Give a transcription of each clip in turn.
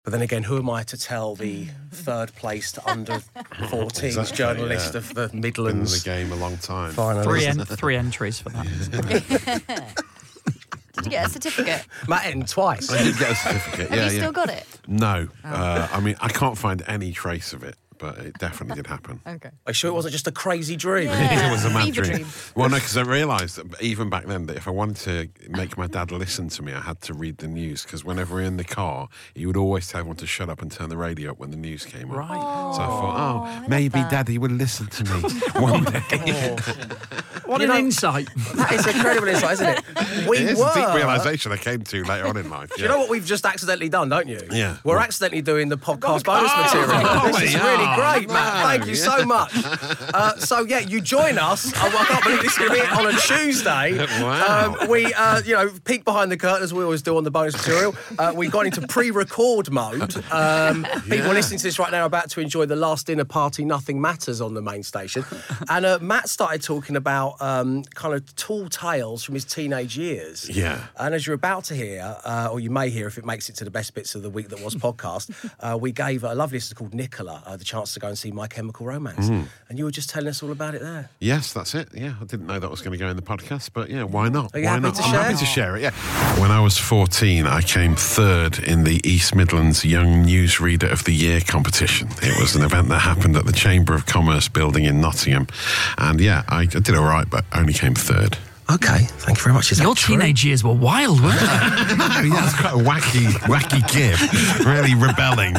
But then again, who am I to tell the third-placed under-14s journalist of the Midlands? Been in the game a long time. Finally. Three entries for that. Did you get a certificate? Matt Etton twice. I did get a certificate. Have you still got it? No. I mean, I can't find any trace of it, but it definitely did happen. Okay. Are you sure it wasn't just a crazy dream? Yeah. It was a mad Fever dream. dream. Well, no, because I realised that even back then that if I wanted to make my dad listen to me, I had to read the news, because whenever we were in the car, he would always tell everyone to shut up and turn the radio up when the news came on. Right. So I thought, I maybe love that. Daddy will listen to me one day. What an insight. That is incredible insight, isn't it? It's a deep realisation I came to later on in life. Do you know what we've just accidentally done, don't you? Yeah. We're accidentally doing the podcast bonus material. This is really great, Matt. Thank you so much. You join us. I can't believe this is going to be on a Tuesday. Wow. We peek behind the curtain, as we always do on the bonus material. We got into pre-record mode. People listening to this right now are about to enjoy the last dinner party, Nothing Matters, on the main station. And Matt started talking about kind of tall tales from his teenage years. Yeah. And as you're about to hear, or you may hear if it makes it to the best bits of the week that was podcast, we gave a lovely listener called Nicola the chance to go and see My Chemical Romance. And you were just telling us all about it there. Yes, that's it. Yeah, I didn't know that was going to go in the podcast, but yeah, why not? Are you Why happy not? to I'm share? happy to share it, yeah. When I was 14, I came third in the East Midlands Young Newsreader of the Year competition. It was an event that happened at the Chamber of Commerce building in Nottingham. And yeah, I did all right, but only came third. Okay, thank you very much. Is that Your true? teenage years were wild, weren't they? No, yeah, it's quite a wacky kid, really rebelling.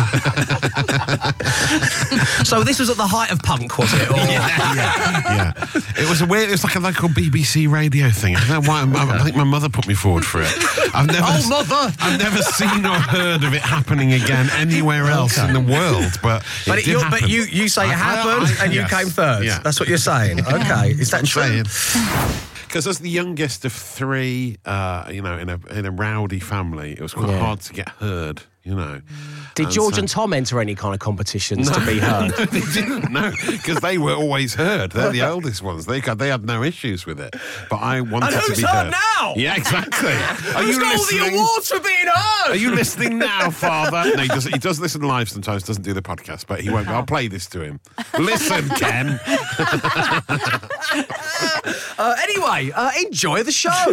So this was at the height of punk, was it? Or... Yeah. It was it was like a local BBC radio thing. I don't know why. I think my mother put me forward for it. Mother! I've never seen or heard of it happening again anywhere else in the world. But you say it happened and you came third. Yeah. That's what you're saying. Okay, is that true? Because as the youngest of three, in a rowdy family, it was quite hard to get heard. Did George and Tom enter any kind of competitions to be heard? No, they didn't. No, because they were always heard. They're the oldest ones. They had no issues with it. But I wanted And to who's be heard heard now? Yeah, exactly. Are Who's you got all listening? the awards for being heard? Are you listening now, Father? No, he does listen live sometimes. Doesn't do the podcast, but he won't. I'll play this to him. Listen, Ken. Anyway, enjoy the show.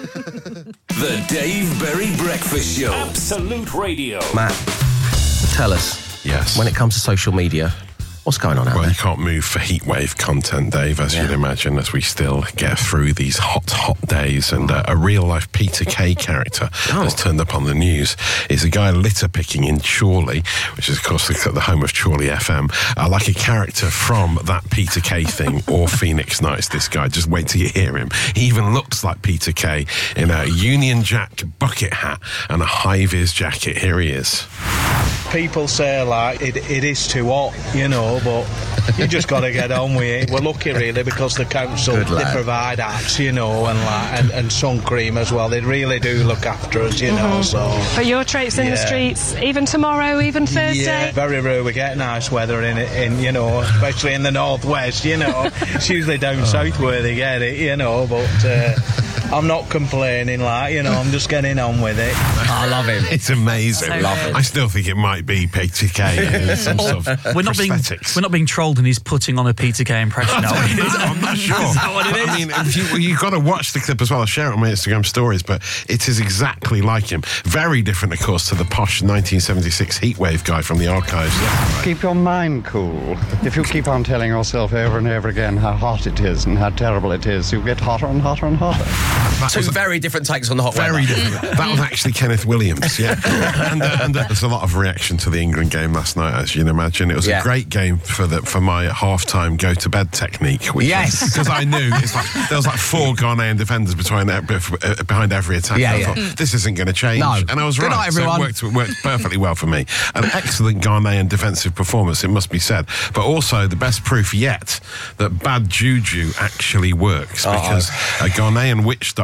The Dave Berry Breakfast Show. Absolute Radio. Matt, tell us. Yes. When it comes to social media, what's going on out Well, there? you can't move for heatwave content, Dave, as you'd imagine, as we still get through these hot days. And a real-life Peter Kay character has turned up on the news. Is a guy litter-picking in Chorley, which is, of course, the home of Chorley FM. Like a character from that Peter Kay thing or Phoenix Nights, this guy. Just wait till you hear him. He even looks like Peter Kay in a Union Jack bucket hat and a high-vis jacket. Here he is. People say, like, it is too hot, but you just got to get on with it. We're lucky, really, because the council, they provide hats, and sun cream as well. They really do look after us, so... But your traipse in the streets, even tomorrow, even Thursday? Yeah, very rare we get nice weather in especially in the northwest, It's usually down south where they get it, but... I'm not complaining, I'm just getting on with it. I love him. It's amazing. So love it. I still think it might be Peter Kay in some sort of We're not being trolled and he's putting on a Peter Kay impression. I'm not sure. Is that what it is? I mean, you've got to watch the clip as well. I'll share it on my Instagram stories, but it is exactly like him. Very different, of course, to the posh 1976 heatwave guy from the archives. Keep your mind cool. If you keep on telling yourself over and over again how hot it is and how terrible it is, you get hotter and hotter and hotter. Two very different takes on the hot weather. Very different. That was actually Kenneth Williams, yeah. and there's a lot of reaction to the England game last night, as you can imagine. It was a great game for my half-time go-to-bed technique. Because I knew there was 4 Ghanaian defenders behind every attack. I thought, this isn't going to change. No. And I was right. Good night, everyone. So it worked perfectly well for me. An excellent Ghanaian defensive performance, it must be said. But also the best proof yet that bad juju actually works, because a Ghanaian witch doctor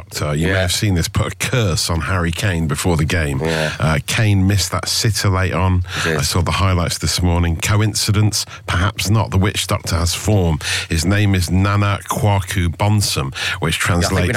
doctor, you may have seen this, put a curse on Harry Kane before the game. Kane missed that sitter late on. I saw the highlights this morning. Coincidence? Perhaps not. The witch doctor has form. His name is Nana Kwaku Bonsam, which translates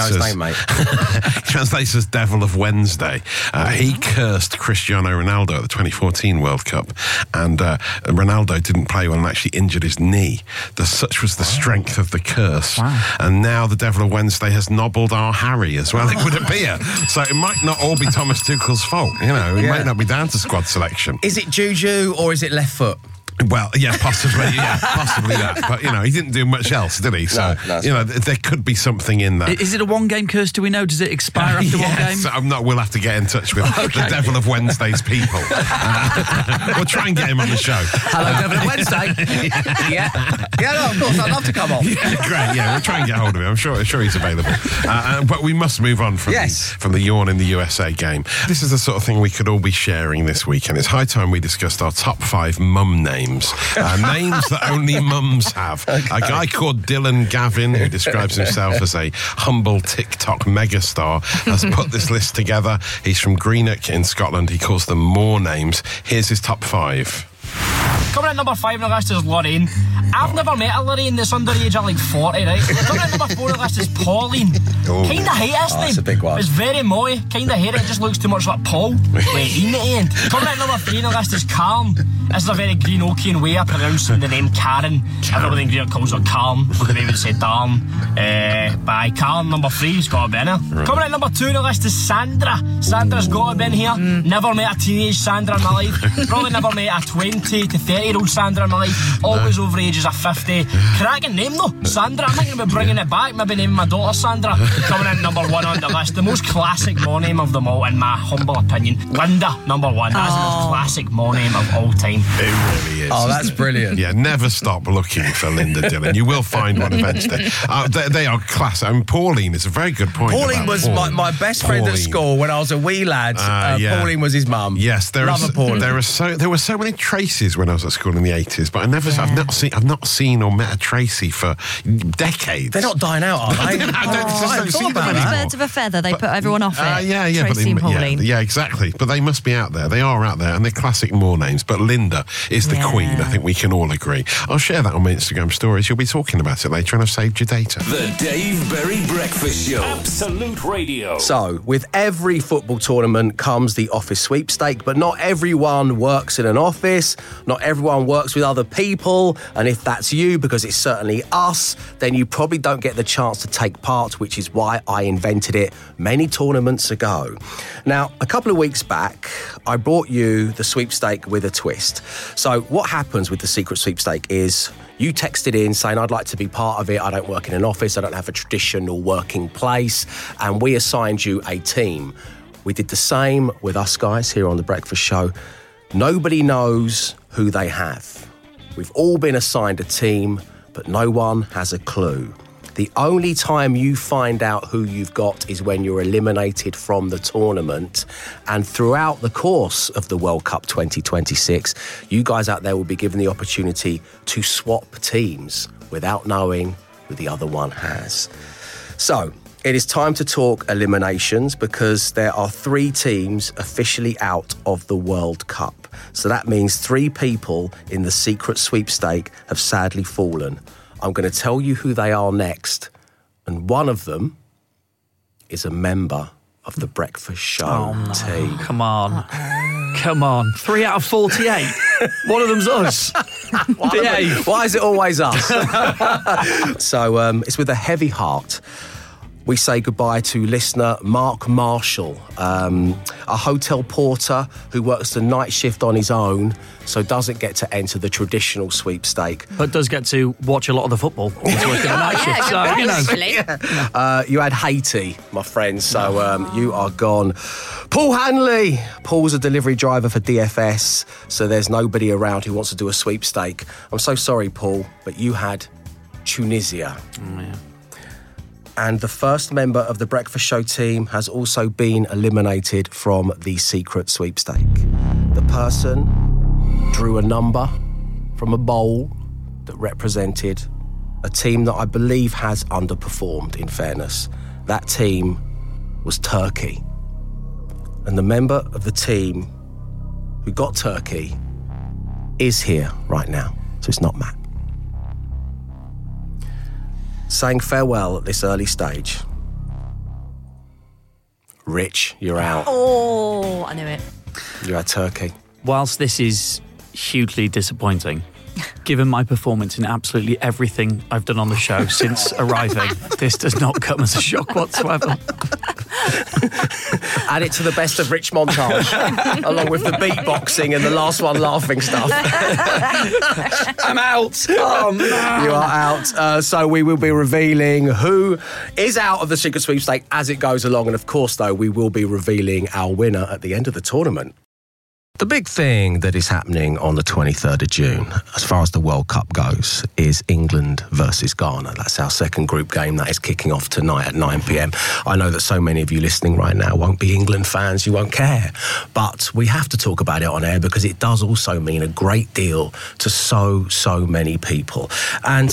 translates as Devil of Wednesday. He cursed Cristiano Ronaldo at the 2014 World Cup, and Ronaldo didn't play well and actually injured his knee. Such was the strength of the curse. And now the Devil of Wednesday has nobbled our Harry as well. It would appear. So it might not all be Thomas Tuchel's fault. You know, it might not be down to squad selection. Is it juju or is it left foot? Well, yeah, possibly that. But, you know, he didn't do much else, did he? So, you know, there could be something in that. Is it a one-game curse, do we know? Does it expire after one game? So we'll have to get in touch with the Devil of Wednesday's people. We'll try and get him on the show. Hello, Devil of Wednesday. Yeah, no, of course, I'd love to come on. Yeah, great, we'll try and get hold of him. I'm sure he's available. But we must move on from the yawn in the USA game. This is the sort of thing we could all be sharing this weekend. It's high time we discussed our top 5 mum names. Names that only mums have. A guy called Dylan Gavin, who describes himself as a humble TikTok megastar, has put this list together. He's from Greenock in Scotland. He calls them more names. Here's his top 5. Coming at number 5 on the list is Lorraine. I've never met a Lorraine that's underage at like 40, right? Coming at number 4 on the list is Pauline. Kinda hate this name. That's a big one. It's very moy. Kinda hate it. It just looks too much like Paul. Wait, in the end. Coming at number 3 on the list is Karen. This is a very Greenokian way of pronouncing the name Karen. Everybody in Greenock calls her Karen. The way we say darn. By Karen, number 3's got to be in her. Coming at number 2 on the list is Sandra. Sandra's got to be in here. Never met a teenage Sandra in my life. Probably never met a 20 to 30-year-old Sandra in my life. Always over ages of 50. Cracking name though, Sandra. I'm thinking about bringing it back. Maybe naming my daughter Sandra. Coming in number 1 on the list, the most classic mom name of them all, in my humble opinion. Linda, number 1. That's the most classic mom name of all time. It really is. Oh, that's brilliant. Yeah, never stop looking for Linda Dillon. You will find one eventually. They are classic. I mean, Pauline is a very good point. Pauline was my best friend at school when I was a wee lad. Pauline was his mum. Yes, there were so many Tracies when I was at school in the 80s, but I've not seen or met a Tracy for decades. They're not dying out, are they? I don't see them anymore. Birds of a feather, they put everyone off it. Tracy and Pauline. Yeah, exactly. But they must be out there. They are out there, and they're classic more names. But Linda is the queen. I think we can all agree. I'll share that on my Instagram stories. You'll be talking about it later, and I've saved your data. The Dave Berry Breakfast Show. Absolute Radio. So, with every football tournament comes the office sweepstake, but not everyone works in an office. Not everyone works with other people. And if that's you, because it's certainly us, then you probably don't get the chance to take part, which is why I invented it many tournaments ago. Now, a couple of weeks back, I brought you the sweepstake with a twist. So what happens with the secret sweepstake is you texted in saying, I'd like to be part of it. I don't work in an office. I don't have a traditional working place. And we assigned you a team. We did the same with us guys here on The Breakfast Show. Nobody knows who they have. We've all been assigned a team, but no one has a clue. The only time you find out who you've got is when you're eliminated from the tournament. And throughout the course of the World Cup 2026, you guys out there will be given the opportunity to swap teams without knowing who the other one has. So, it is time to talk eliminations because there are 3 teams officially out of the World Cup. So that means 3 people in the secret sweepstake have sadly fallen. I'm going to tell you who they are next. And one of them is a member of the Breakfast Show team. Come on. 3 out of 48. One of them's us. Why is it always us? So it's with a heavy heart we say goodbye to listener Mark Marshall, a hotel porter who works the night shift on his own, so doesn't get to enter the traditional sweepstake. But does get to watch a lot of the football. He's working the night shift, so, you had Haiti, my friend, so you are gone. Paul Hanley. Paul's a delivery driver for DFS, so there's nobody around who wants to do a sweepstake. I'm so sorry, Paul, but you had Tunisia. And the first member of the Breakfast Show team has also been eliminated from the secret sweepstake. The person drew a number from a bowl that represented a team that I believe has underperformed, in fairness. That team was turkey. And the member of the team who got turkey is here right now. So it's not Matt. Saying farewell at this early stage. Rich, you're out. Oh, I knew it. You had turkey. Whilst this is hugely disappointing, given my performance in absolutely everything I've done on the show since arriving, this does not come as a shock whatsoever. Add it to the best of Rich montage, along with the beatboxing and the last one laughing stuff. I'm out. Oh, man. You are out. So we will be revealing who is out of the Secret Sweepstake as it goes along. And of course, though, we will be revealing our winner at the end of the tournament. The big thing that is happening on the 23rd of June, as far as the World Cup goes, is England versus Ghana. That's our second group game that is kicking off tonight at 9 p.m. I know that so many of you listening right now won't be England fans, you won't care. But we have to talk about it on air because it does also mean a great deal to so many people. And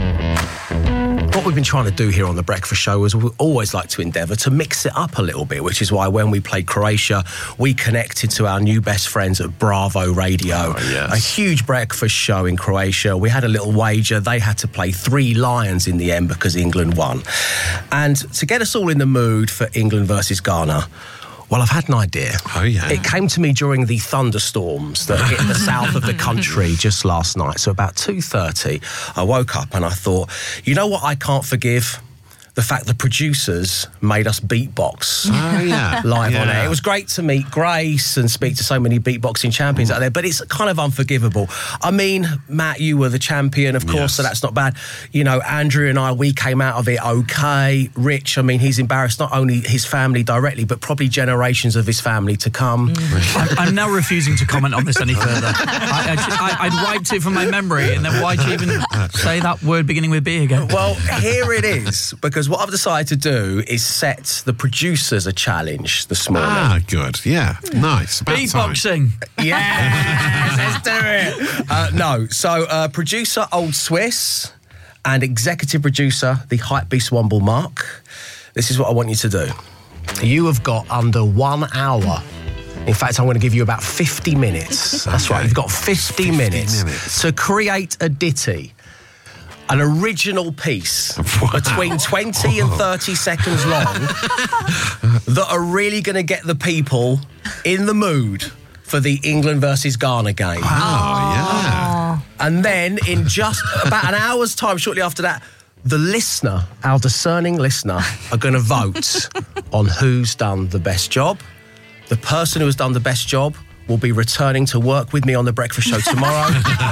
what we've been trying to do here on The Breakfast Show is we always like to endeavour to mix it up a little bit, which is why when we played Croatia, we connected to our new best friends at Bravo Radio. Oh, yes. A huge breakfast show in Croatia. We had a little wager. They had to play 3 Lions in the end because England won. And to get us all in the mood for England versus Ghana, well, I've had an idea. Oh, yeah. It came to me during the thunderstorms that hit the south of the country just last night. So about 2:30, I woke up and I thought, you know what I can't forgive? The fact the producers made us beatbox live on air. It was great to meet Grace and speak to so many beatboxing champions out there, but it's kind of unforgivable. I mean, Matt, you were the champion, of course, so that's not bad. You know, Andrew and I, we came out of it okay. Rich, I mean, he's embarrassed not only his family directly, but probably generations of his family to come. I'm now refusing to comment on this any further. I'd wiped it from my memory, and then why'd you even say that word beginning with B again? Well, here it is, because what I've decided to do is set the producers a challenge this morning. Ah, good. Yeah, nice. About Beatboxing. Yes, let's do it. So producer Old Swiss and executive producer, the Hypebeast Womble Mark. This is what I want you to do. You have got under 1 hour. In fact, I'm going to give you about 50 minutes. That's right, you've got 50 minutes to create a ditty. An original piece between 20 and 30 seconds long that are really going to get the people in the mood for the England versus Ghana game. Wow, yeah. And then in just about an hour's time, shortly after that, the listener, our discerning listener, are going to vote on who's done the best job. The person who has done the best job will be returning to work with me on The Breakfast Show tomorrow.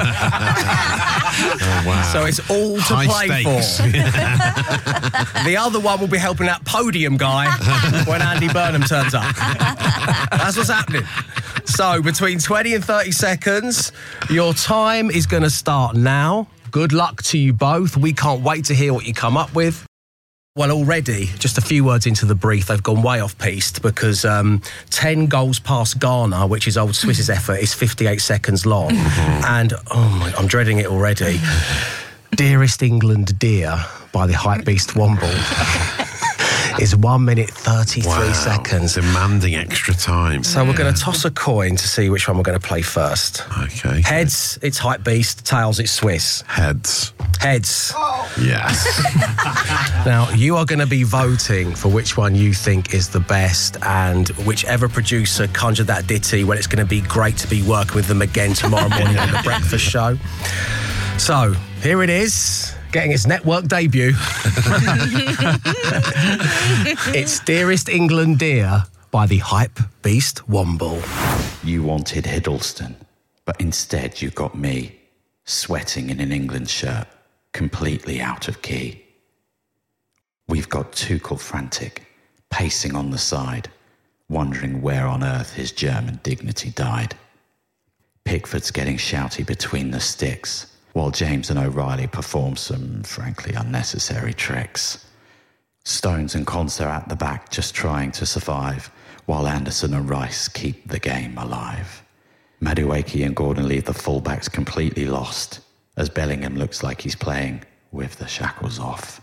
Oh, wow. So it's all to play for. The other one will be helping that podium guy when Andy Burnham turns up. That's what's happening. So between 20 and 30 seconds, your time is going to start now. Good luck to you both. We can't wait to hear what you come up with. Well, already, just a few words into the brief, they've gone way off-piste because 10 goals past Ghana, which is Old Swiss's effort, is 58 seconds long. And, I'm dreading it already. Dearest England Dear by the Hypebeast Womble is 1 minute 33 seconds. Demanding extra time. So we're going to toss a coin to see which one we're going to play first. Okay. Heads, it's Hypebeast. Tails, it's Swiss. Heads. Heads. Yes. Now, you are going to be voting for which one you think is the best, and whichever producer conjured that ditty, well, it's going to be great to be working with them again tomorrow morning on The Breakfast Show. So, here it is, getting its network debut. It's Dearest England Dear by the Hypebeast Womble. You wanted Hiddleston, but instead you got me, sweating in an England shirt, completely out of key. We've got Tuchel frantic, pacing on the side, wondering where on earth his German dignity died. Pickford's getting shouty between the sticks, while James and O'Reilly perform some, frankly, unnecessary tricks. Stones and Konsa at the back just trying to survive, while Anderson and Rice keep the game alive. Madueke and Gordon leave the fullbacks completely lost, as Bellingham looks like he's playing with the shackles off.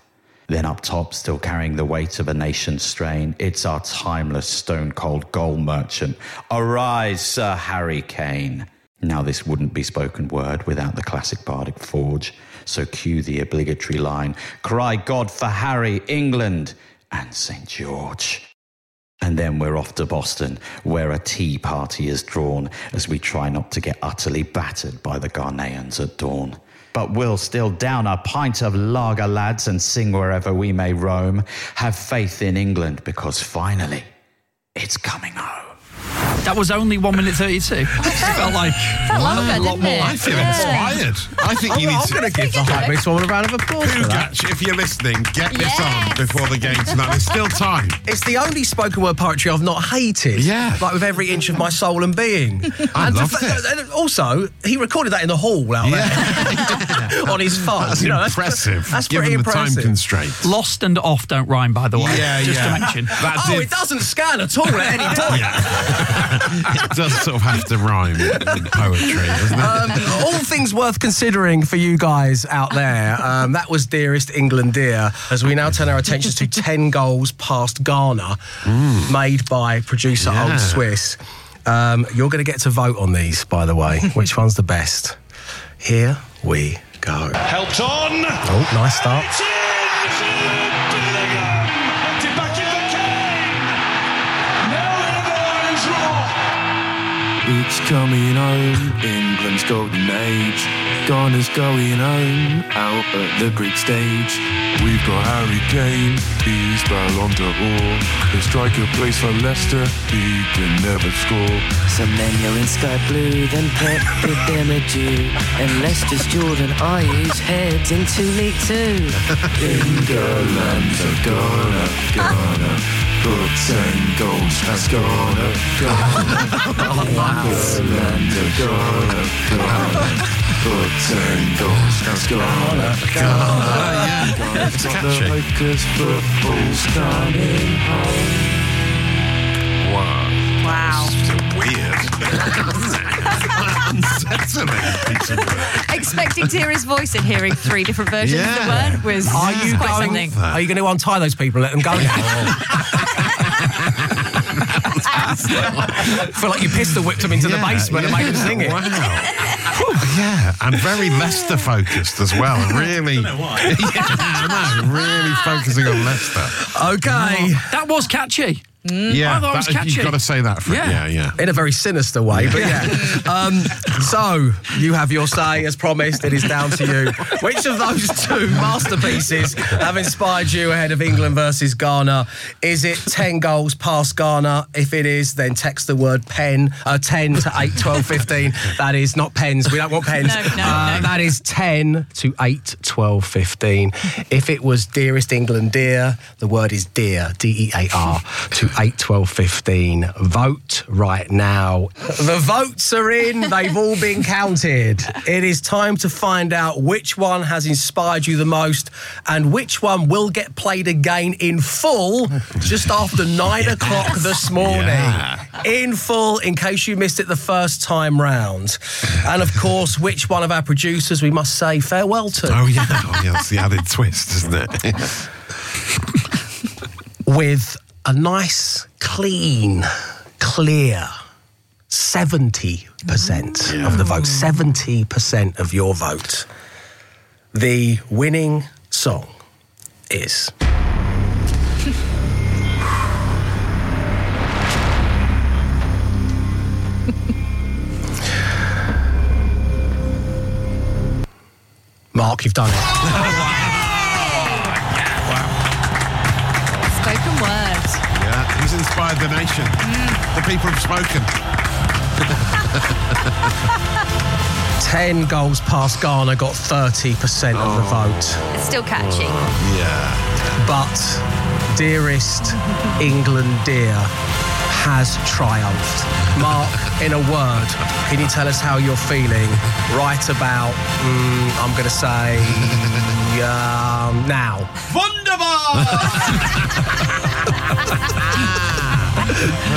Then up top, still carrying the weight of a nation's strain, it's our timeless stone-cold goal merchant. Arise, Sir Harry Kane. Now this wouldn't be spoken word without the classic bardic forge, so cue the obligatory line, cry God for Harry, England, and St. George. And then we're off to Boston, where a tea party is drawn as we try not to get utterly battered by the Ghanaians at dawn. But we'll still down a pint of lager, lads, and sing wherever we may roam. Have faith in England, because finally, it's coming home. That was only 1 minute 32. Felt like felt longer, a lot didn't more. it? I feel inspired. I think you need I'm to... going to give the Hype Mix one a round of applause for that. Poogatch, if you're listening, get this on before the game tonight. There's still time. It's the only spoken word poetry I've not hated. Yeah. Like with every inch of my soul and being. I and loved it. and also, he recorded that in the hall out there on his phone. That's impressive. That's given pretty the impressive. time constraints. Lost and off don't rhyme, by the way. Yeah, just yeah. to mention. That Oh, did, it doesn't scan at all at any point. it does sort of have to rhyme in poetry, doesn't it? All things worth considering for you guys out there. That was Dearest England Dear, as we now turn our attentions to 10 goals past Ghana, made by producer Old Swiss. You're going to get to vote on these, by the way. Which one's the best? Here we go. Helped on. Oh, nice start. It's in. Bellingham. Knocked it back in for Kane. Now in the Lions roar. It's coming home, England's golden age. Ghana's going home, out at the Greek stage. We've got Harry Kane, he's Ballon d'Or. The striker plays for Leicester, he can never score. Semenyo in sky blue, then Pep with them adieu. And Leicester's Jordan Ayew heads into League Two. England are Ghana. Put 10 goals past Ghana. England are Ghana. Put 10 goals past Ghana. It's catchy. Because football's coming home. Wow. It's weird. Unsettling piece of work. Expecting to hear his voice and hearing 3 different versions of the word was Are you quite going? something. Are you going to untie those people and let them go now? I feel like you pistol whipped them into the basement and made them sing it. Wow. Yeah, and very Leicester focused as well. Really. I don't know why. Yeah, really focusing on Leicester. Okay. That was catchy. Yeah, I thought it was catchy. you've got to say that for yeah. In a very sinister way, but yeah. So, you have your say, as promised. It is down to you. Which of those 2 masterpieces have inspired you ahead of England versus Ghana? Is it 10 goals past Ghana? If it is, then text the word pen, 10 to 8, 12, 15. That is not pens. We don't want pens. No. That is 10 to 8, 12, 15. If it was Dearest England Dear, the word is dear, D-E-A-R, to 8, 12, 15. Vote right now. The votes are in. They've all been counted. It is time to find out which one has inspired you the most and which one will get played again in full just after 9 o'clock this morning. Yeah. In full, in case you missed it the first time round. And of course, which one of our producers we must say farewell to. Oh, yeah. That's the added twist, isn't it? With a nice, clean, clear 70% of the vote. 70% of your vote. The winning song is... Mark, you've done it. Spoken word. Yeah, he's inspired the nation. The people have spoken. 10 goals past Ghana got 30% of the vote. It's still catchy. Yeah. But Dearest England Dear has triumphed. Mark, in a word, can you tell us how you're feeling right about, I'm going to say, now? Wunderbar!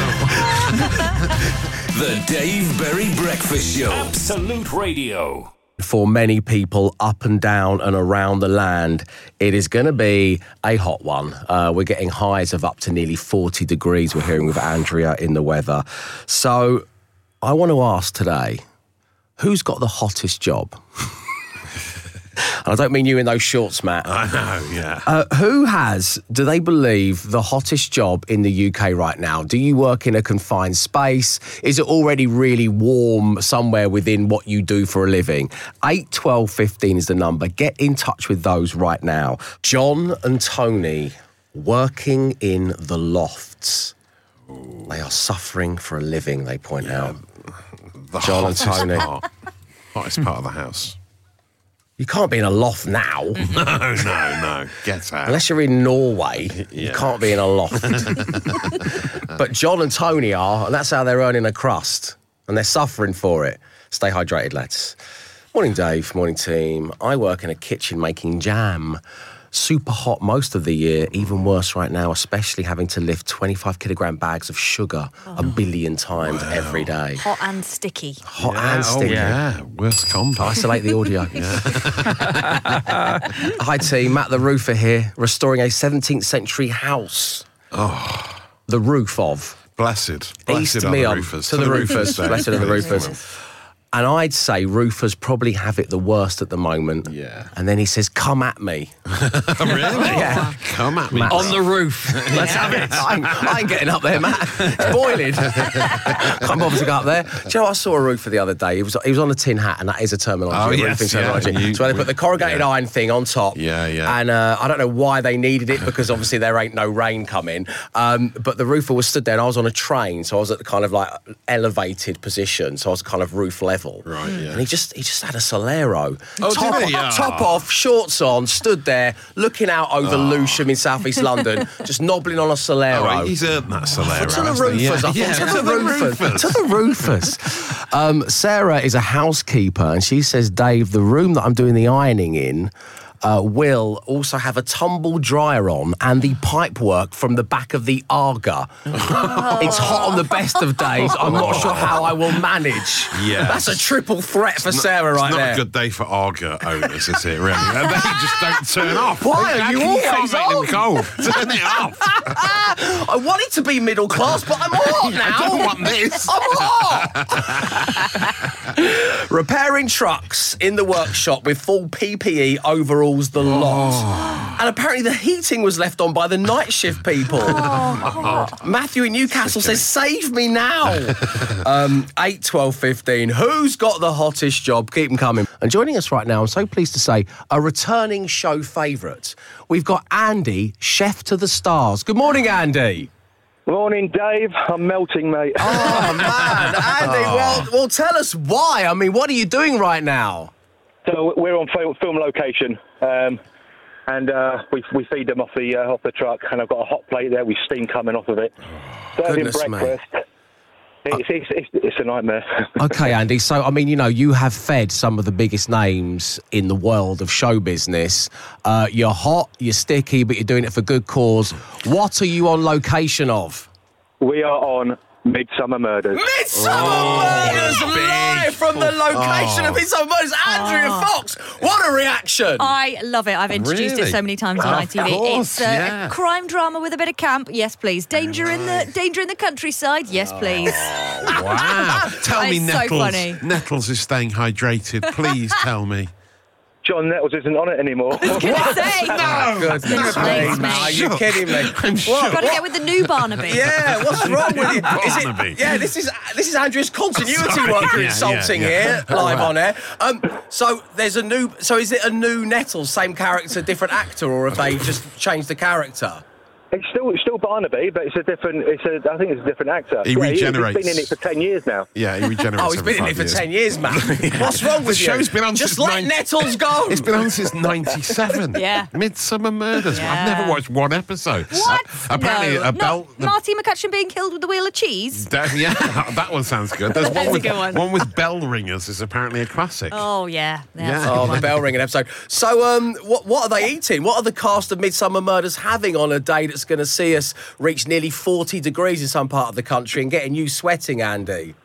The Dave Berry Breakfast Show. Absolute Radio. For many people up and down and around the land, it is going to be a hot one. We're getting highs of up to nearly 40 degrees, we're hearing with Andrea in the weather. So I want to ask today, who's got the hottest job? And I don't mean you in those shorts, Matt. I know, yeah. Do they believe, the hottest job in the UK right now? Do you work in a confined space? Is it already really warm somewhere within what you do for a living? 8, 12, 15 is the number. Get in touch with those right now. John and Tony, working in the lofts. They are suffering for a living, they point out. John and Tony. Hottest part of the house. You can't be in a loft now. No. Get out. Unless you're in Norway, you can't be in a loft. But John and Tony are, and that's how they're earning a crust. And they're suffering for it. Stay hydrated, lads. Morning, Dave. Morning, team. I work in a kitchen making jam. Super hot most of the year, even worse right now, especially having to lift 25 kilogram bags of sugar a billion times every day. Hot and sticky. Hot and sticky. Worst combo. Isolate the audio. Hi team, Matt the Roofer here, restoring a 17th century house. The roof of. Blessed East are Meon. the roofers. To the roofers. Blessed are the roofers. And I'd say roofers probably have it the worst at the moment. Yeah. And then he says, come at me. Really? Yeah. Come at me. On the roof. Let's have it. I ain't getting up there, Matt. It's boiling. Can't bother to go up there. Do you know, I saw a roofer the other day. He was on a tin hat, and that is a terminology. Roofing terminology. So they put the corrugated iron thing on top. Yeah. And I don't know why they needed it, because obviously there ain't no rain coming. But the roofer was stood there, and I was on a train, so I was at the kind of like elevated position, so I was kind of roof level. Right, yeah. And he just had a Solero. Oh, did he? Top off, shorts on, stood there, looking out over Lewisham in South East London, just nobbling on a Solero. He's earned that Solero. To the roofers, I thought. To the roofers. Sarah is a housekeeper, and she says, Dave, the room that I'm doing the ironing in will also have a tumble dryer on and the pipe work from the back of the Arga. It's hot on the best of days. I'm not sure how I will manage. Yeah. That's a triple threat for Sarah right there. It's not a good day for Arga owners, is it, really? They just don't turn off. Why are you always can't make them cold. Turn it off. I want it to be middle class, but I'm hot now. I don't want this. I'm hot. Repairing trucks in the workshop with full PPE overalls the lot. And apparently the heating was left on by the night shift people. Matthew in Newcastle says, save me now. 8, 12, 15. Who's got the hottest job? Keep them coming. And joining us right now, I'm so pleased to say, a returning show favourite. We've got Andy, chef to the stars. Good morning, Andy. Morning, Dave. I'm melting, mate. Oh, man. Andy, well, tell us why. I mean, what are you doing right now? So we're on film location, and we feed them off the truck, and I've got a hot plate there with steam coming off of it. Serving breakfast. It's a nightmare. Okay, Andy. So, I mean, you have fed some of the biggest names in the world of show business. You're hot, you're sticky, but you're doing it for good cause. What are you on location of? We are on Midsummer Murders. Midsummer Murders, live from the location of Midsummer Murders. Andrea Fox, what a reaction. I love it. I've introduced it so many times on ITV. Course, it's a crime drama with a bit of camp. Yes, please. Danger in the countryside. Yes, please. Wow. Tell me, It's so Nettles. funny. Nettles is staying hydrated. Please tell me. John Nettles isn't on it anymore. I was going to say. Oh, goodness Thanks, me. mate. Are you kidding me? Got to get with the new Barnaby. Yeah, what's wrong with you? Barnaby. This is Andrew's continuity worker insulting here, live on air. So there's a new. So is it a new Nettles, same character, different actor, or have they just changed the character? It's still Barnaby, but I think it's a different actor. He regenerates. He's been in it for 10 years now. Yeah, he regenerates. Oh, he's been in it for 10 years, man. What's wrong with The you? show's been on Just since let Nettles go. It's been on since 97. Yeah. Midsummer Murders. Yeah. I've never watched one episode. What? Apparently, Not Marty McCutcheon being killed with the wheel of cheese. Yeah, that one sounds good. There's That's a good one. one with bell ringers is apparently a classic. Oh, yeah. Oh, the bell ringing episode. So, what are they eating? What are the cast of Midsummer Murders having on a day that's going to see us reach nearly 40 degrees in some part of the country and getting you sweating, Andy?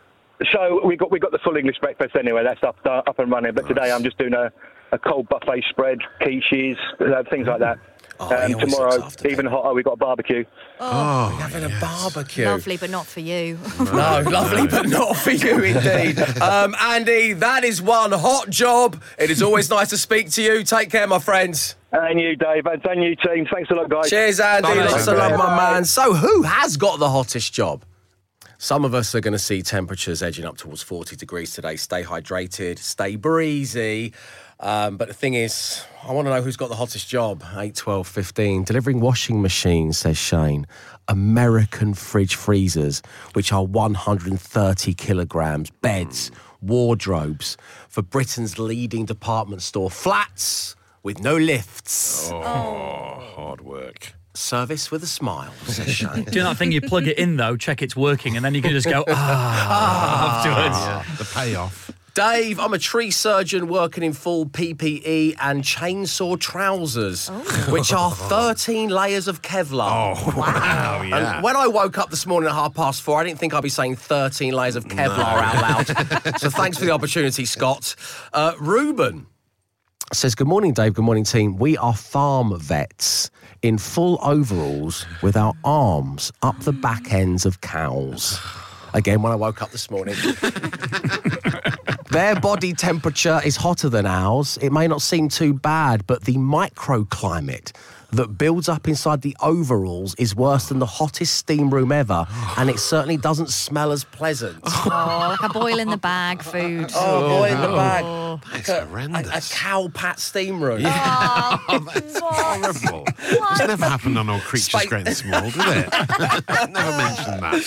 So we got the full English breakfast anyway. That's up and running. But today I'm just doing a cold buffet spread, quiches, things like that. Tomorrow, even hotter, we got a barbecue. We're having a barbecue. Lovely, but not for you. No, lovely, but not for you indeed. Andy, that is one hot job. It is always nice to speak to you. Take care, my friends. And you, Dave, and you, team. Thanks a lot, guys. Cheers, Andy. Lots of love, my man. So, who has got the hottest job? Some of us are going to see temperatures edging up towards 40 degrees today. Stay hydrated, stay breezy. But the thing is, I want to know who's got the hottest job. 8, 12, 15. Delivering washing machines, says Shane. American fridge freezers, which are 130 kilograms. Beds, wardrobes for Britain's leading department store. Flats with no lifts. Hard work. Service with a smile, says Shane. Do you not think you plug it in, though, check it's working, and then you can just go, afterwards. Yeah, the payoff. Dave, I'm a tree surgeon working in full PPE and chainsaw trousers, which are 13 layers of Kevlar. Oh, wow. Yeah. And when I woke up this morning at 4:30, I didn't think I'd be saying 13 layers of Kevlar out loud. So thanks for the opportunity, Scott. Ruben says, good morning, Dave. Good morning, team. We are farm vets in full overalls with our arms up the back ends of cows. Again, when I woke up this morning. Their body temperature is hotter than ours. It may not seem too bad, but the microclimate that builds up inside the overalls is worse than the hottest steam room ever, and it certainly doesn't smell as pleasant. Like a boil in the bag food. Boil in the bag. That's horrendous. A cow pat steam room. Yeah. That's horrible. It's never happened on all Creatures Great and Small, did it? Never mentioned that.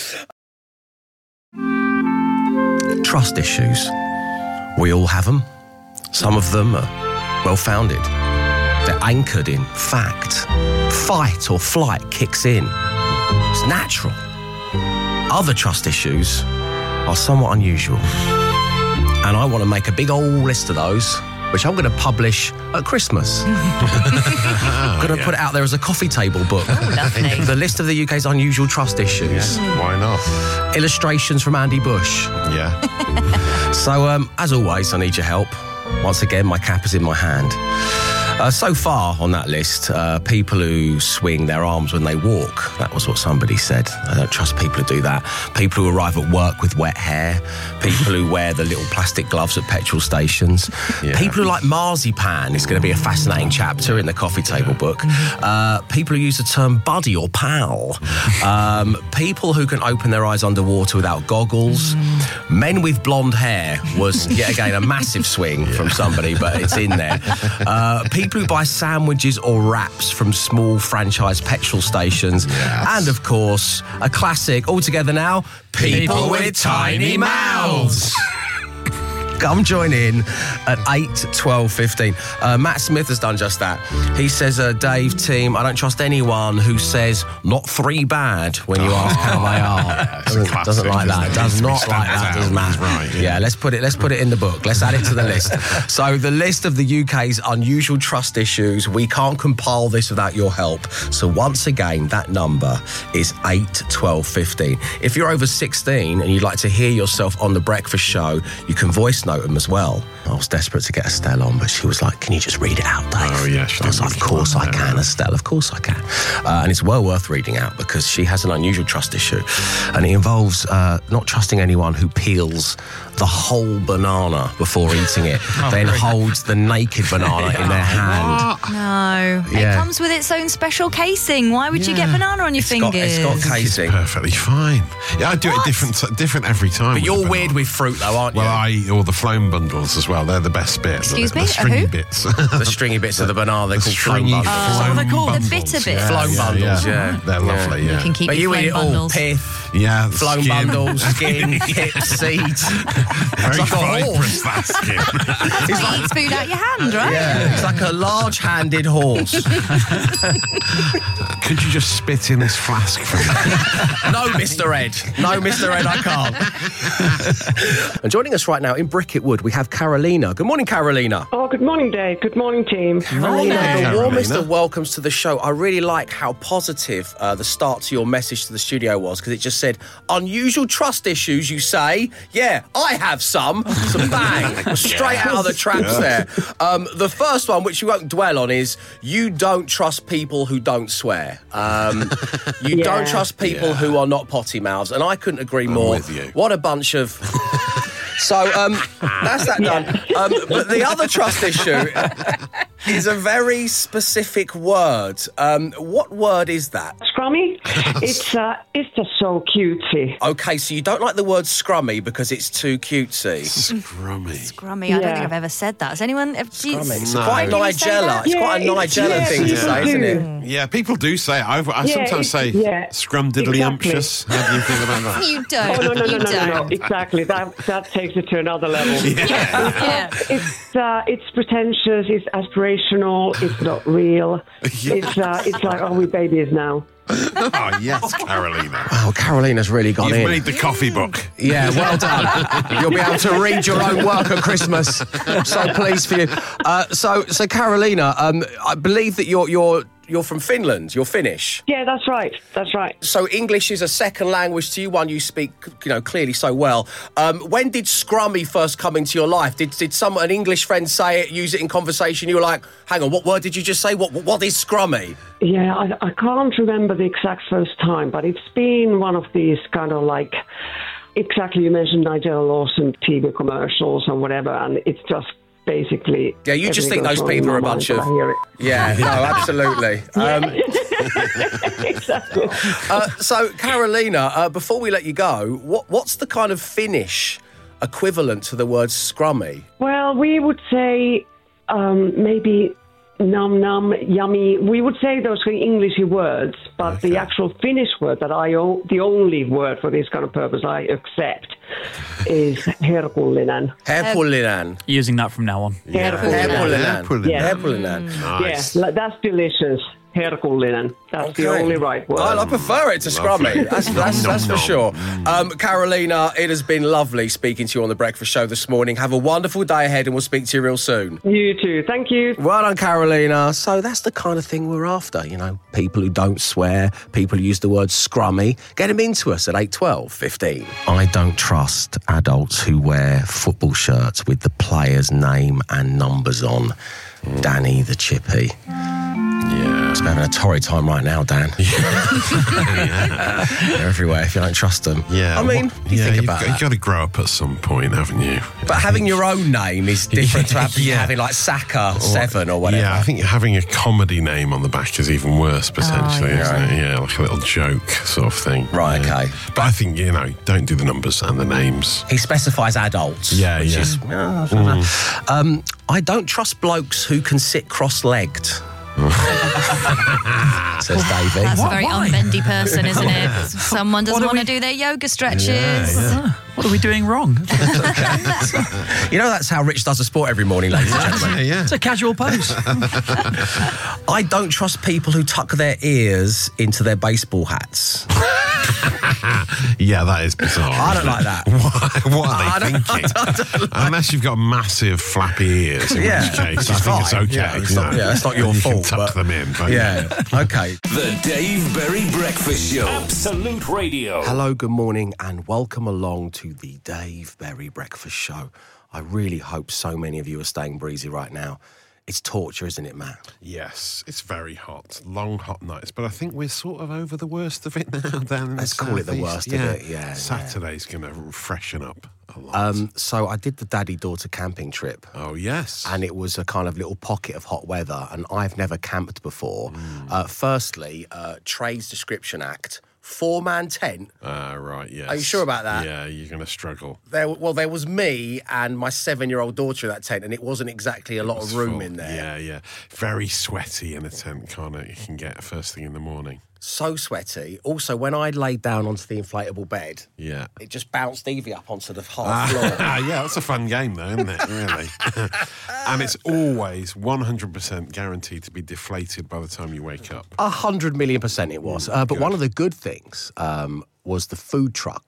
Trust issues. We all have them. Some of them are well-founded. They're anchored in fact. Fight or flight kicks in. It's natural. Other trust issues are somewhat unusual. And I want to make a big old list of those, which I'm going to publish at Christmas. I'm going to put it out there as a coffee table book. Oh, lovely. The list of the UK's unusual trust issues. Yeah, why not? Illustrations from Andy Bush. Yeah. So, as always, I need your help. Once again, my cap is in my hand. So far on that list, people who swing their arms when they walk. That was what somebody said. I don't trust people who do that. People who arrive at work with wet hair. People who wear the little plastic gloves at petrol stations. Yeah. People who like marzipan is going to be a fascinating chapter in the coffee table book. People who use the term buddy or pal. People who can open their eyes underwater without goggles. Men with blonde hair was, yet again, a massive swing from somebody, but it's in there. People who buy sandwiches or wraps from small franchise petrol stations. Yes. And, of course, a classic altogether now, people with tiny mouths. Come join in at 8, 12, 15. Matt Smith has done just that. He says, Dave, team, I don't trust anyone who says not 3 bad when you ask how they are. Doesn't like that. Does not like that, does Matt. Right, yeah, let's put it in the book. Let's add it to the list. So the list of the UK's unusual trust issues, we can't compile this without your help. So once again, that number is 8, 12, 15. If you're over 16 and you'd like to hear yourself on The Breakfast Show, you can voice note them as well. I was desperate to get Estelle on, but she was like, can you just read it out, Dave? Oh, yeah. I was like, of course I can, Estelle, of course I can. And it's well worth reading out because she has an unusual trust issue. And it involves not trusting anyone who peels the whole banana before eating it, then holds the naked banana in their hand. No. Yeah. It comes with its own special casing. Why would you get banana on your fingers? It's got casing. Perfectly fine. Yeah, I do it different every time. But you're weird with fruit, though, aren't you? Well, I eat all the floam bundles as well. They're the best bit. Excuse me? The stringy bits. The stringy bits of the banana, they're called floam bundles. What are they called? The bitter bits. Floam bundles, yeah. They're lovely, yeah. You can keep But your you eat it flame all, bundles. pith, yeah, floam skin. bundles, skin, hips, seeds. Very It's like a fibrous, that skin. It's like eats food out your hand, right? Yeah, it's like a large-handed horse. Could you just spit in this flask for me? No, Mr. Ed. No, Mr. Ed, I can't. And joining us right now in Britain Bracket Wood, we have Carolina. Good morning, Carolina. Oh, good morning, Dave. Good morning, team. Carolina, the warmest of welcomes to the show. I really like how positive the start to your message to the studio was, because it just said, unusual trust issues, you say? Yeah, I have some. So bang, straight out of the traps there. The first one, which you won't dwell on, is you don't trust people who don't swear. You don't trust people who are not potty mouths, and I couldn't agree more. With you. What a bunch of... So, that's that done. But the other trust issue is a very specific word. What word is that? Scrummy? It's just so cutesy. Okay, so you don't like the word scrummy because it's too cutesy. Scrummy. I don't think I've ever said that. Has anyone... Scrummy. It's quite Nigella. It's quite a Nigella thing to say, isn't it? Yeah, people do say it. I sometimes say scrumdiddlyumptious. How do you think about that? You don't. No. Exactly. That takes it to another level. It's pretentious. It's aspirational. It's not real. It's like, oh, we babies now. Oh, yes, Carolina. Wow, Carolina's really gone in. You've made the coffee book. Yeah, well done. You'll be able to read your own work at Christmas. I'm so pleased for you. So Carolina, I believe that you're from Finland. You're Finnish. Yeah, that's right. That's right. So English is a second language to you, one you speak, clearly so well. When did scrummy first come into your life? Did an English friend say it, use it in conversation? You were like, hang on, what word did you just say? What is scrummy? Yeah, I can't remember the exact first time, but it's been one of these kind of like, exactly, you mentioned Nigel Lawson TV commercials and whatever, and it's just basically... Yeah, you just think those people are a bunch of... Yeah, no, absolutely. Exactly. So, Carolina, before we let you go, what's the kind of Finnish equivalent to the word scrummy? Well, we would say maybe num, yummy. We would say those very Englishy words, but the actual Finnish word that the only word for this kind of purpose I accept is herkullinen. Herkullinen. Using that from now on. Herkullinen. Yeah. Herkullinen. Nice. Yeah, that's delicious. Herkullinen. That's the only right word. I prefer it to scrummy. That's for sure. Carolina, it has been lovely speaking to you on The Breakfast Show this morning. Have a wonderful day ahead and we'll speak to you real soon. You too. Thank you. Well done, Carolina. So that's the kind of thing we're after, people who don't swear, people who use the word scrummy. Get them into us at 8, 12, 15. I don't trust adults who wear football shirts with the player's name and numbers on. Danny the Chippy. Yeah. He's having a torrid time right now, Dan. They're everywhere if you don't trust them. Yeah. I mean, think about that. You've got to grow up at some point, haven't you? But having your own name is different to having like Saka 7 or whatever. Yeah, I think having a comedy name on the back is even worse, potentially, isn't it? Yeah, like a little joke sort of thing. Right, okay. But I think, don't do the numbers and the names. He specifies adults. Yeah, which is, I don't trust blokes who can sit cross-legged. Says Davey. That's a very unbendy person, isn't it? Someone doesn't want to do their yoga stretches. Yeah. What are we doing wrong? That's how Rich does a sport every morning, ladies and gentlemen. Yeah. It's a casual pose. I don't trust people who tuck their ears into their baseball hats. Yeah, that is bizarre. I don't like that. What are they thinking? Unless you've got massive flappy ears, in which case I think it's okay. Yeah, it's not your you fault. You can tuck them in. But okay. The Dave Berry Breakfast Show. Absolute Radio. Hello, good morning, and welcome along to the Dave Berry Breakfast Show. I really hope so many of you are staying breezy right now. It's torture, isn't it, Matt? Yes, it's very hot. Long, hot nights. But I think we're sort of over the worst of it now, Dan. Let's call it the worst of it, yeah. Saturday's going to freshen up a lot. So I did the daddy-daughter camping trip. Oh, yes. And it was a kind of little pocket of hot weather, and I've never camped before. Firstly, Trades Description Act, 4-man tent. Right, yes. Are you sure about that? Yeah, you're going to struggle. There was me and my 7-year-old daughter in that tent, and it wasn't exactly a lot of room in there. Yeah. Very sweaty in a tent, can't it? You can get first thing in the morning. So sweaty. Also, when I laid down onto the inflatable bed, it just bounced Evie up onto the hard floor. Yeah, that's a fun game, though, isn't it? Really. And it's always 100% guaranteed to be deflated by the time you wake up. 100 million% it was. But one of the good things was the food truck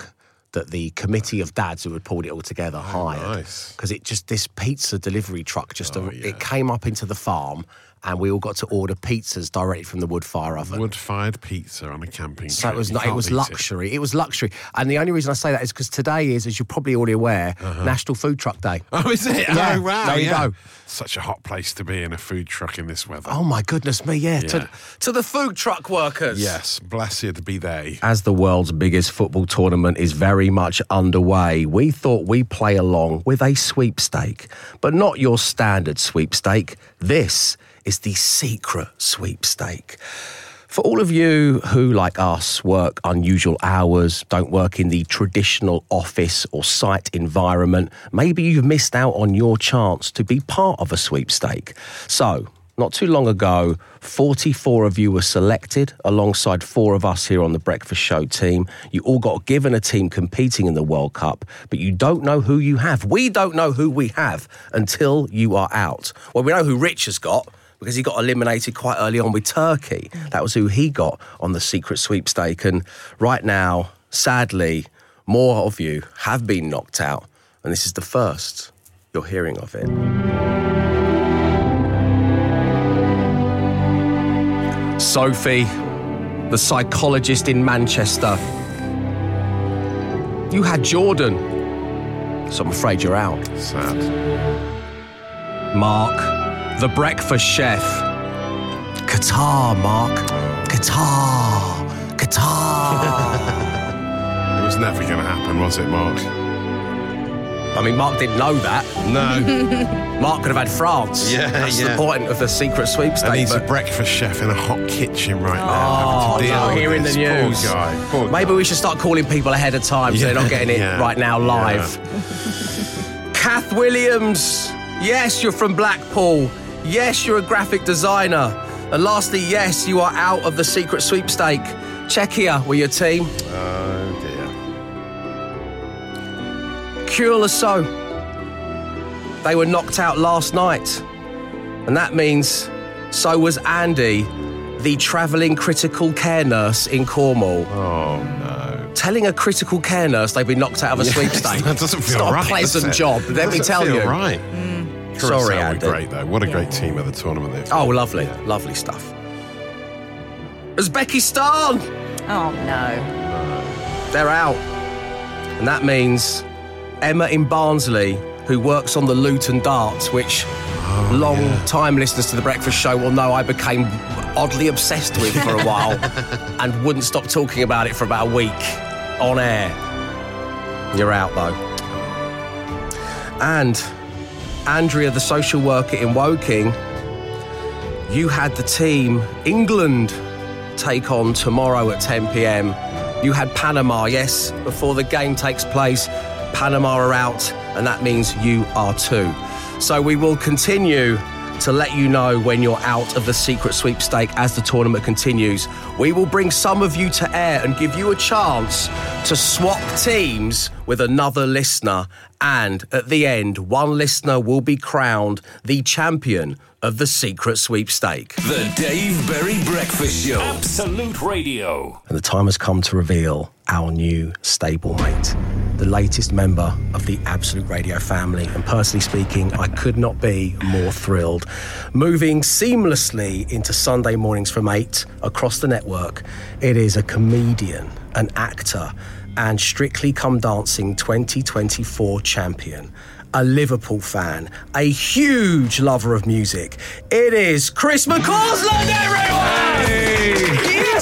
that the committee of dads who had pulled it all together hired. Because this pizza delivery truck it came up into the farm, and we all got to order pizzas directly from the wood fire oven. Wood-fired pizza on a camping So trip. it was luxury. It was luxury. And the only reason I say that is because today is, as you're probably already aware, National Food Truck Day. Oh, is it? Yeah. Oh, wow. There you go. Such a hot place to be in a food truck in this weather. Oh, my goodness me, yeah. To the food truck workers. Yes, blessed be they. As the world's biggest football tournament is very much underway, we thought we'd play along with a sweepstake. But not your standard sweepstake. This is the secret sweepstake. For all of you who, like us, work unusual hours, don't work in the traditional office or site environment, maybe you've missed out on your chance to be part of a sweepstake. So, not too long ago, 44 of you were selected alongside 4 of us here on the Breakfast Show team. You all got given a team competing in the World Cup, but you don't know who you have. We don't know who we have until you are out. Well, we know who Rich has got, because he got eliminated quite early on with Turkey. That was who he got on the secret sweepstake. And right now, sadly, more of you have been knocked out. And this is the first you're hearing of it. Sophie, the psychologist in Manchester. You had Jordan, so I'm afraid you're out. Sad. Mark, the breakfast chef. Qatar, Mark. Qatar. It was never going to happen, was it, Mark? I mean, Mark didn't know that. No. Mark could have had France. That's the point of the secret sweepstake. And he's a breakfast chef in a hot kitchen right now. Oh, no, hearing the news. Poor guy. Poor Maybe we should start calling people ahead of time so they're not getting it right now live. Kath Williams. Yes, you're from Blackpool. Yes, you're a graphic designer. And lastly, yes, you are out of the secret sweepstake. Czechia were your team. Oh, dear. Curacao. They were knocked out last night. And that means so was Andy, the travelling critical care nurse in Cornwall. Oh, no. Telling a critical care nurse they've been knocked out of a sweepstake. That doesn't feel right. It's not a pleasant job, let me tell you. Right. Sorry, Andy. Great, though. What a great team at the tournament they've Oh, lovely. Lovely stuff. Uzbekistan! Oh, no. They're out. And that means Emma in Barnsley, who works on the Luton Darts, which long-time listeners to The Breakfast Show will know I became oddly obsessed with for a while and wouldn't stop talking about it for about a week on air. You're out, though. And Andrea, the social worker in Woking, you had the team England take on tomorrow at 10 p.m. You had Panama, yes, before the game takes place. Panama are out, and that means you are too. So we will continue to let you know when you're out of the secret sweepstake as the tournament continues. We will bring some of you to air and give you a chance to swap teams with another listener. And at the end, one listener will be crowned the champion of the secret sweepstake. The Dave Berry Breakfast Show. Absolute Radio. And the time has come to reveal our new stablemate, the latest member of the Absolute Radio family. And personally speaking, I could not be more thrilled. Moving seamlessly into Sunday mornings from 8 across the network, it is a comedian, an actor, and Strictly Come Dancing 2024 champion, a Liverpool fan, a huge lover of music. It is Chris McCausland, everyone! Hey. Yes,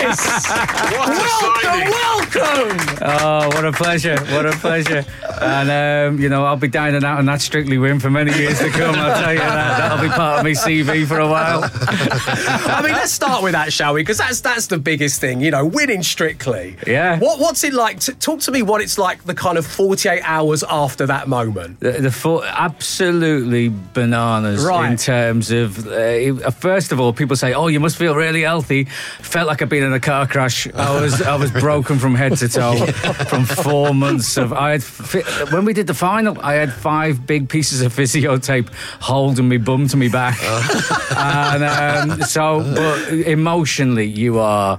Chris! Welcome! Oh, what a pleasure, what a pleasure. And, I'll be dining out on that Strictly win for many years to come, I'll tell you that. That'll be part of my CV for a while. I mean, let's start with that, shall we? Because that's the biggest thing, winning Strictly. Yeah. What's it like? Talk to me what it's like the kind of 48 hours after that moment. Absolutely bananas in terms of, first of all, people say, oh, you must feel really healthy. Felt like I'd been in a car crash. I was broken from head to toe from 4 months of... when we did the final, I had 5 big pieces of physio tape holding me bum to me back. But emotionally, you are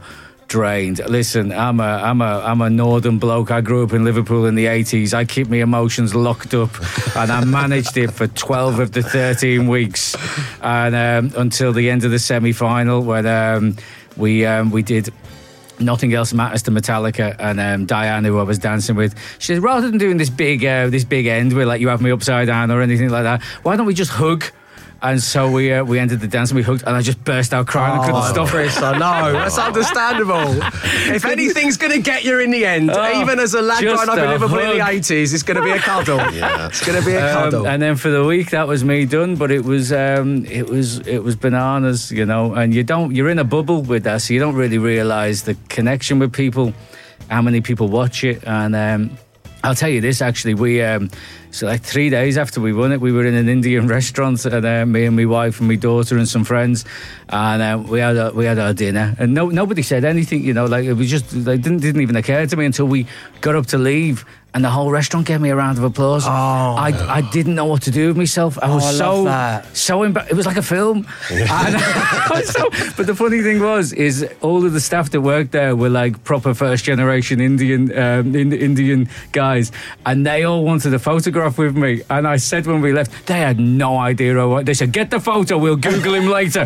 drained. Listen, I'm a northern bloke. I grew up in Liverpool in the 80s. I keep my emotions locked up, and I managed it for 12 of the 13 weeks, and until the end of the semi-final when we did Nothing Else Matters to Metallica, and Diane, who I was dancing with, she said, rather than doing this big end where like you have me upside down or anything like that, why don't we just hug? And so we ended the dance and we hugged, and I just burst out crying. I couldn't stop Chris, I know. That's understandable. If anything's going to get you in the end, even as a lad growing up in Liverpool in the 80s, it's going to be a cuddle. Yeah. It's going to be a cuddle. And then for the week, that was me done. But it was bananas, you know. And you're in a bubble with that, so you don't really realise the connection with people, how many people watch it, and. I'll tell you this, actually, so like 3 days after we won it, we were in an Indian restaurant, and me and my wife and my daughter and some friends, and we had our dinner, and nobody said anything, you know, like it was just, like, didn't even occur to me until we got up to leave, and the whole restaurant gave me a round of applause. I didn't know what to do with myself. I was so embarrassed. It was like a film. But the funny thing is all of the staff that worked there were like proper first generation Indian guys, and they all wanted a photograph with me. And I said when we left, they had no idea what. They said, "Get the photo. We'll Google him later."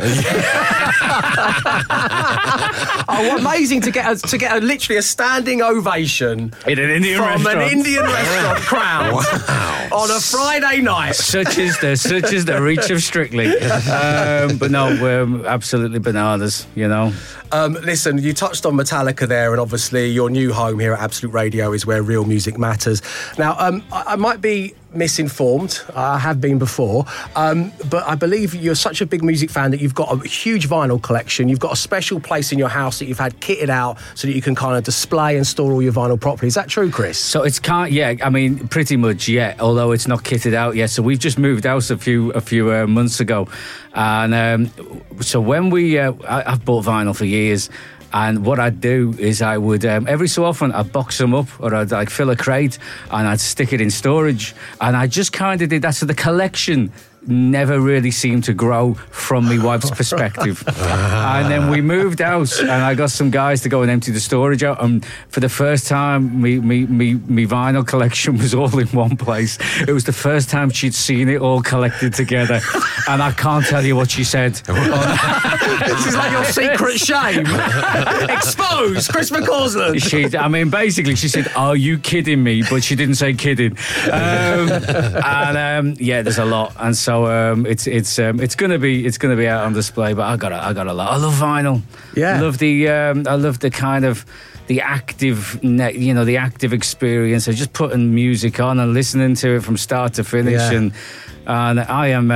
Oh, amazing to get literally a standing ovation in an Indian restaurant. An Indian restaurant crowd on a Friday night. Such is the reach of Strictly. But no, we're absolutely bananas, you know. Listen, you touched on Metallica there, and obviously your new home here at Absolute Radio is where real music matters. Now, I might be misinformed. I have been before, but I believe you're such a big music fan that you've got a huge vinyl collection. You've got a special place in your house that you've had kitted out so that you can kind of display and store all your vinyl properly. Is that true, Chris? So it's pretty much, yeah, although it's not kitted out yet. So we've just moved house a few months ago, and so when I've bought vinyl for years. And what I'd do is I would, every so often, I'd box them up, or I'd like fill a crate and I'd stick it in storage. And I just kind of did that. So the collection never really seemed to grow from my wife's perspective. And then we moved out, and I got some guys to go and empty the storage out. And for the first time, me vinyl collection was all in one place. It was the first time she'd seen it all collected together. And I can't tell you what she said. This is like your secret shame. Exposed, Chris McCausland. Basically, she said, "Are you kidding me?" But she didn't say kidding. Yeah, there's a lot, and so it's gonna be out on display. But I got a lot. I love vinyl. Yeah, I love the kind of the active, the active experience of just putting music on and listening to it from start to finish. Yeah. And I am.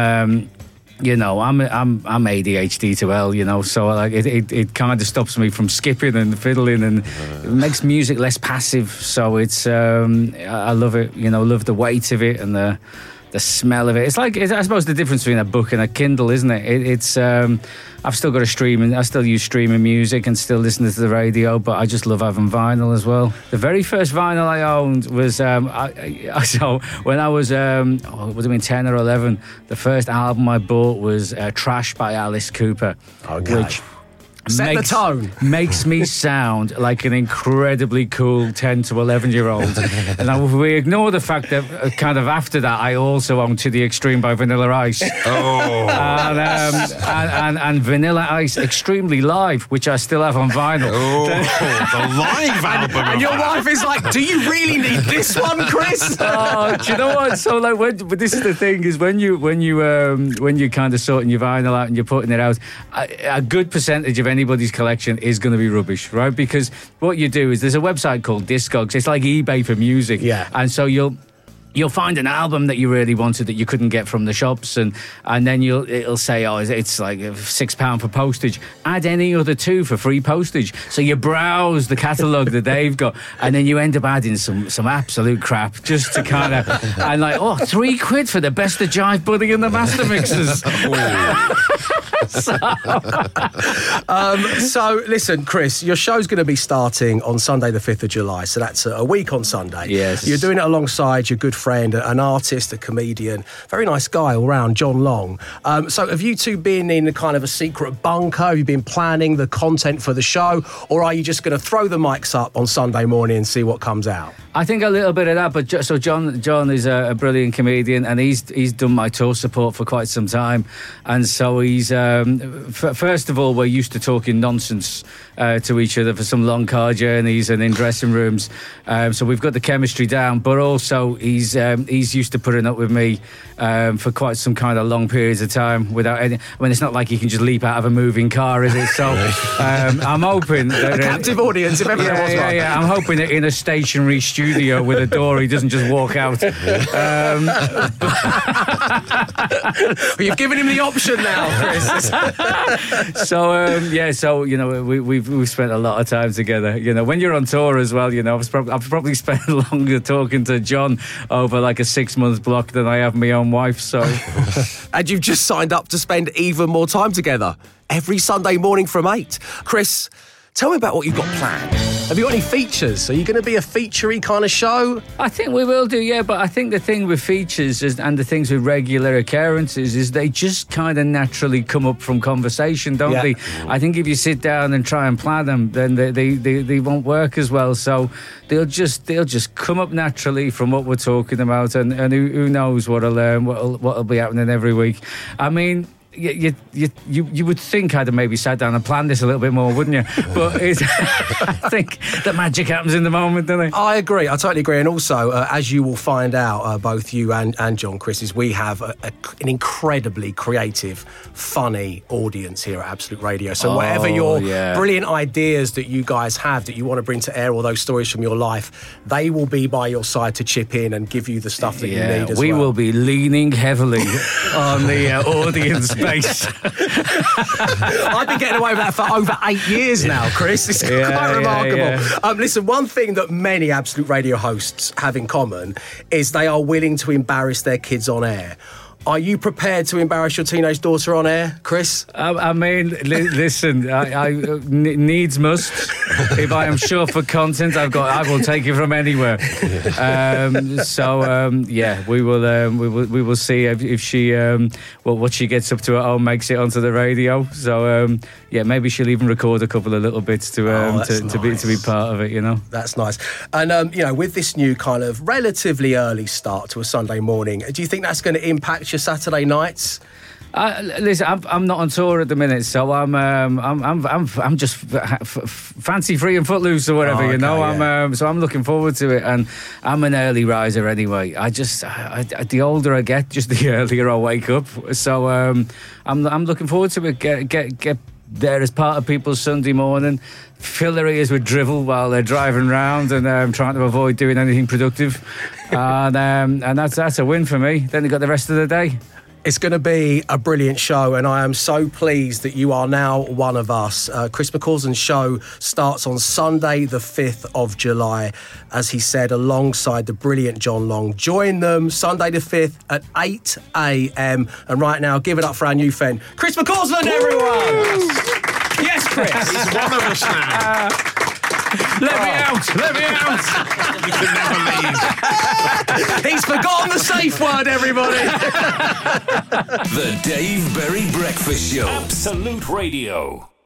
I'm ADHD to hell, so like it kind of stops me from skipping and fiddling, and it makes music less passive. So it's I love it, love the weight of it and the smell of it. It's like, I suppose, the difference between a book and a Kindle, isn't it? It's I've still got I still use streaming music and still listen to the radio, but I just love having vinyl as well. The very first vinyl I owned was so when I was 10 or 11, the first album I bought was Trash by Alice Cooper, which set the tone. Makes me sound like an incredibly cool 10 to 11-year-old. And if we ignore the fact that kind of after that, I also own To the Extreme by Vanilla Ice. Oh. And Vanilla Ice Extremely Live, which I still have on vinyl. Oh, the live album. And your wife is like, "Do you really need this one, Chris?" Oh, do you know what? So but this is the thing, is when you kind of sorting your vinyl out and you're putting it out, a good percentage of anybody's collection is going to be rubbish, right? Because what you do is, there's a website called Discogs. It's like eBay for music. Yeah. And so you'll find an album that you really wanted that you couldn't get from the shops, and then it'll say, "Oh, it's like £6 for postage. Add any other 2 for free postage." So you browse the catalogue that they've got, and then you end up adding some absolute crap just to kind of, and like, £3 for the Best of Jive Buddy and the Master Mixers. So listen, Chris, your show's going to be starting on Sunday the 5th of July, so that's a week on Sunday. Yes. You're doing it alongside your good friend friend, an artist, a comedian, very nice guy all round, John Long. So have you two been in a kind of a secret bunker? Have you been planning the content for the show? Or are you just going to throw the mics up on Sunday morning and see what comes out? I think a little bit of that, but so John is a brilliant comedian, and he's done my tour support for quite some time, and so he's first of all, we're used to talking nonsense to each other for some long car journeys and in dressing rooms, so we've got the chemistry down. But also he's used to putting up with me for quite some kind of long periods of time without any. I mean, it's not like you can just leap out of a moving car, is it? So I'm hoping that a captive audience, if ever there was one. Yeah, I'm hoping that in a stationary studio with a door, he doesn't just walk out. You've given him the option now, Chris. So we've spent a lot of time together. You know, when you're on tour as well, you know, I've probably spent longer talking to John over like a 6-month block than I have my own wife. So, and you've just signed up to spend even more time together every Sunday morning from 8. Chris, tell me about what you've got planned. Have you got any features? Are you going to be a featurey kind of show? I think we will do, yeah. But I think the thing with features and the things with regular occurrences is they just kind of naturally come up from conversation, don't they? I think if you sit down and try and plan them, then they won't work as well. So they'll just come up naturally from what we're talking about, and who knows what'll be happening every week. I mean, you would think I'd have maybe sat down and planned this a little bit more, wouldn't you? But I think the magic happens in the moment, doesn't it? I agree. I totally agree. And also, as you will find out, both you and John, Chris, is we have an incredibly creative, funny audience here at Absolute Radio. So whatever your brilliant ideas that you guys have that you want to bring to air, all those stories from your life, they will be by your side to chip in and give you the stuff that you need as well. We will be leaning heavily on the audience base. I've been getting away with that for over 8 years now, Chris. It's quite remarkable. Yeah. Listen, one thing that many Absolute Radio hosts have in common is they are willing to embarrass their kids on air. Are you prepared to embarrass your teenage daughter on air, Chris? I mean, listen, I needs must. If I am sure for content, I will take it from anywhere. We will see if she what she gets up to at home makes it onto the radio. So maybe she'll even record a couple of little bits to be part of it. You know, that's nice. And with this new kind of relatively early start to a Sunday morning, do you think that's going to impact your Saturday nights? Listen, I'm not on tour at the minute, so I'm just fancy free and footloose or whatever, So I'm looking forward to it, and I'm an early riser anyway. The older I get, just the earlier I wake up. So I'm looking forward to it. Get there as part of people's Sunday morning. Fill their ears with drivel while they're driving around and trying to avoid doing anything productive, and that's a win for me. Then they got the rest of the day. It's going to be a brilliant show, and I am so pleased that you are now one of us. Chris McCausland's show starts on Sunday, the 5th of July, as he said, alongside the brilliant John Long. Join them Sunday the 5th at 8 a.m. And right now, give it up for our new friend, Chris McCausland, everyone! Yes, Chris! He's one of us now. Let me out! You can never leave. He's forgotten the safe word, everybody! The Dave Berry Breakfast Show. Absolute Radio.